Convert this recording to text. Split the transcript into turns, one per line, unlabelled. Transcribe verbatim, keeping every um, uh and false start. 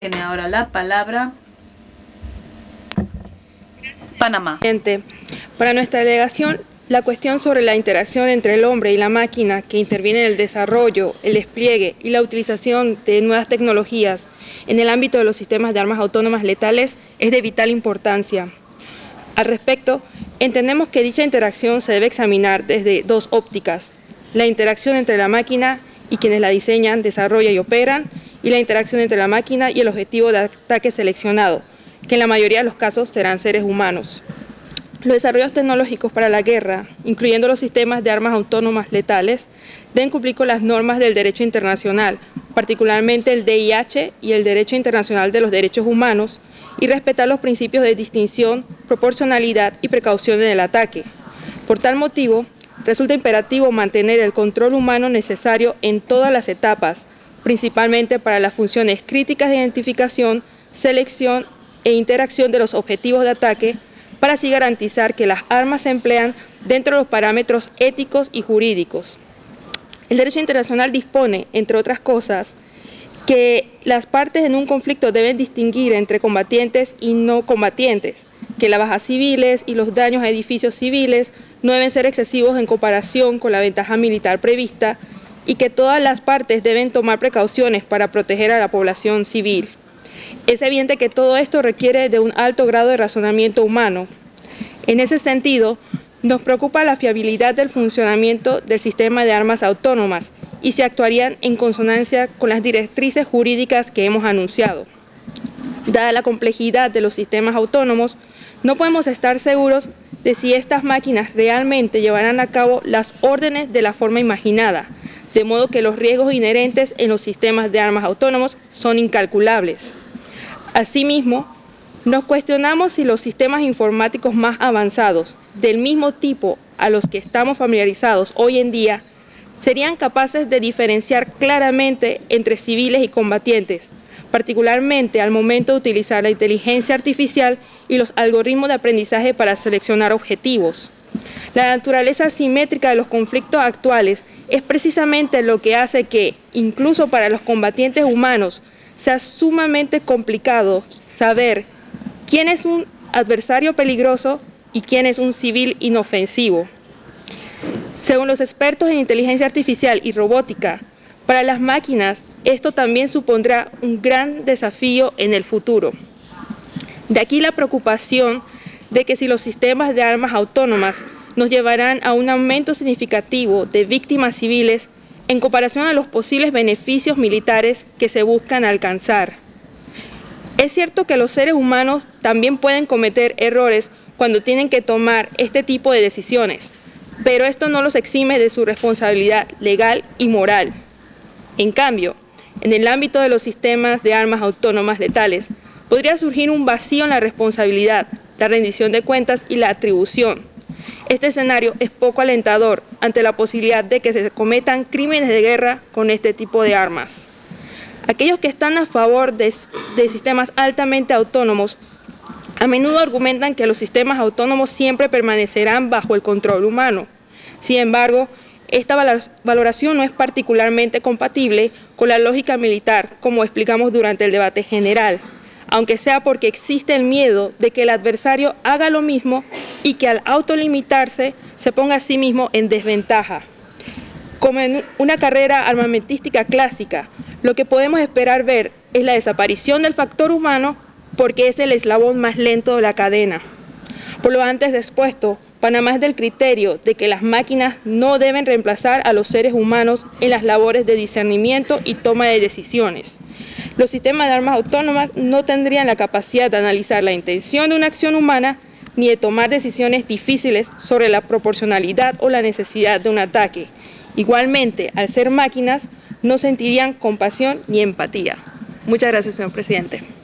Tiene ahora la palabra Panamá.
Para nuestra delegación, la cuestión sobre la interacción entre el hombre y la máquina que interviene en el desarrollo, el despliegue y la utilización de nuevas tecnologías en el ámbito de los sistemas de armas autónomas letales es de vital importancia. Al respecto, entendemos que dicha interacción se debe examinar desde dos ópticas: la interacción entre la máquina y quienes la diseñan, desarrollan y operan, y la interacción entre la máquina y el objetivo de ataque seleccionado, que en la mayoría de los casos serán seres humanos. Los desarrollos tecnológicos para la guerra, incluyendo los sistemas de armas autónomas letales, deben cumplir con las normas del derecho internacional, particularmente el D I H y el Derecho Internacional de los Derechos Humanos, y respetar los principios de distinción, proporcionalidad y precaución en el ataque. Por tal motivo, resulta imperativo mantener el control humano necesario en todas las etapas, principalmente para las funciones críticas de identificación, selección e interacción de los objetivos de ataque, para así garantizar que las armas se emplean dentro de los parámetros éticos y jurídicos. El derecho internacional dispone, entre otras cosas, que las partes en un conflicto deben distinguir entre combatientes y no combatientes, que las bajas civiles y los daños a edificios civiles no deben ser excesivos en comparación con la ventaja militar prevista, y que todas las partes deben tomar precauciones para proteger a la población civil. Es evidente que todo esto requiere de un alto grado de razonamiento humano. En ese sentido, nos preocupa la fiabilidad del funcionamiento del sistema de armas autónomas y si actuarían en consonancia con las directrices jurídicas que hemos anunciado. Dada la complejidad de los sistemas autónomos, no podemos estar seguros de si estas máquinas realmente llevarán a cabo las órdenes de la forma imaginada, de modo que los riesgos inherentes en los sistemas de armas autónomos son incalculables. Asimismo, nos cuestionamos si los sistemas informáticos más avanzados, del mismo tipo a los que estamos familiarizados hoy en día, serían capaces de diferenciar claramente entre civiles y combatientes, particularmente al momento de utilizar la inteligencia artificial y los algoritmos de aprendizaje para seleccionar objetivos. La naturaleza asimétrica de los conflictos actuales es precisamente lo que hace que, incluso para los combatientes humanos, sea sumamente complicado saber quién es un adversario peligroso y quién es un civil inofensivo. Según los expertos en inteligencia artificial y robótica, para las máquinas esto también supondrá un gran desafío en el futuro. De aquí la preocupación de que si los sistemas de armas autónomas nos llevarán a un aumento significativo de víctimas civiles en comparación a los posibles beneficios militares que se buscan alcanzar. Es cierto que los seres humanos también pueden cometer errores cuando tienen que tomar este tipo de decisiones, pero esto no los exime de su responsabilidad legal y moral. En cambio, en el ámbito de los sistemas de armas autónomas letales, podría surgir un vacío en la responsabilidad, la rendición de cuentas y la atribución. Este escenario es poco alentador ante la posibilidad de que se cometan crímenes de guerra con este tipo de armas. Aquellos que están a favor de, de sistemas altamente autónomos a menudo argumentan que los sistemas autónomos siempre permanecerán bajo el control humano. Sin embargo, esta valoración no es particularmente compatible con la lógica militar, como explicamos durante el debate general, aunque sea porque existe el miedo de que el adversario haga lo mismo y que al autolimitarse se ponga a sí mismo en desventaja. Como en una carrera armamentística clásica, lo que podemos esperar ver es la desaparición del factor humano porque es el eslabón más lento de la cadena. Por lo antes expuesto, Panamá es del criterio de que las máquinas no deben reemplazar a los seres humanos en las labores de discernimiento y toma de decisiones. Los sistemas de armas autónomas no tendrían la capacidad de analizar la intención de una acción humana ni de tomar decisiones difíciles sobre la proporcionalidad o la necesidad de un ataque. Igualmente, al ser máquinas, no sentirían compasión ni empatía. Muchas gracias, señor presidente.